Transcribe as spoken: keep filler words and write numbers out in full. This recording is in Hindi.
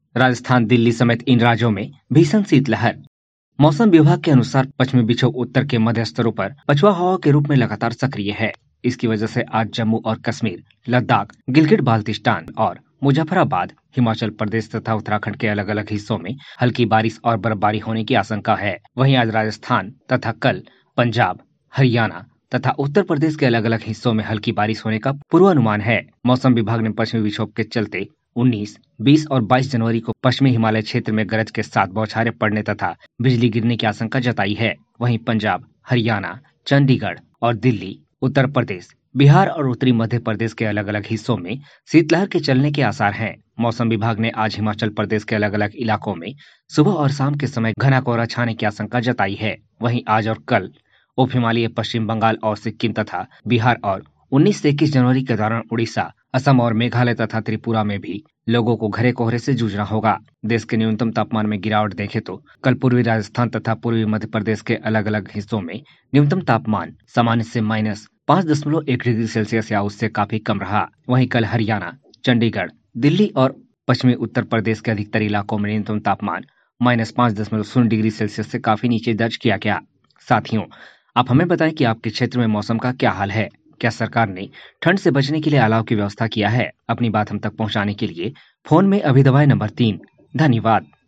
राजस्थान, दिल्ली समेत इन राज्यों में भीषण शीतलहर। मौसम विभाग के अनुसार पश्चिमी विक्षोभ उत्तर के मध्य स्तरों पर पछुआ हवा के रूप में लगातार सक्रिय है। इसकी वजह से आज जम्मू और कश्मीर, लद्दाख, गिलगिट बाल्टिस्तान और मुजफ्फराबाद, हिमाचल प्रदेश तथा उत्तराखंड के अलग अलग हिस्सों में हल्की बारिश और बर्फबारी होने की आशंका है। वहीं आज राजस्थान तथा कल पंजाब, हरियाणा तथा उत्तर प्रदेश के अलग अलग हिस्सों में हल्की बारिश होने का पूर्वानुमान है। मौसम विभाग ने पश्चिमी विक्षोभ के चलते उन्नीस, बीस और बाईस जनवरी को पश्चिमी हिमालय क्षेत्र में गरज के साथ बौछारें पड़ने तथा बिजली गिरने की आशंका जताई है। वहीं पंजाब, हरियाणा, चंडीगढ़ और दिल्ली, उत्तर प्रदेश, बिहार और उत्तरी मध्य प्रदेश के अलग अलग हिस्सों में शीतलहर के चलने के आसार हैं। मौसम विभाग ने आज हिमाचल प्रदेश के अलग अलग इलाकों में सुबह और शाम के समय घना कोहरा छाने की आशंका जताई है। वहीं आज और कल उप हिमालय पश्चिम बंगाल और सिक्किम तथा बिहार और उन्नीस से इक्कीस जनवरी के दौरान उड़ीसा, असम और मेघालय तथा त्रिपुरा में भी लोगों को घने कोहरे से जूझना होगा। देश के न्यूनतम तापमान में गिरावट देखें तो कल पूर्वी राजस्थान तथा पूर्वी मध्य प्रदेश के अलग अलग हिस्सों में न्यूनतम तापमान सामान्य से माइनस पाँच दशमलव एक डिग्री सेल्सियस या उससे काफी कम रहा। वहीं कल हरियाणा, चंडीगढ़, दिल्ली और पश्चिमी उत्तर प्रदेश के अधिकतर इलाकों में न्यूनतम तापमान माइनस पाँच दशमलव शून्य डिग्री सेल्सियस से काफी नीचे दर्ज किया गया। साथियों, आप हमें बताएं कि आपके क्षेत्र में मौसम का क्या हाल है। क्या सरकार ने ठंड से बचने के लिए अलाव की व्यवस्था किया है? अपनी बात हम तक पहुंचाने के लिए फोन में अभी दबाएं नंबर तीन। धन्यवाद।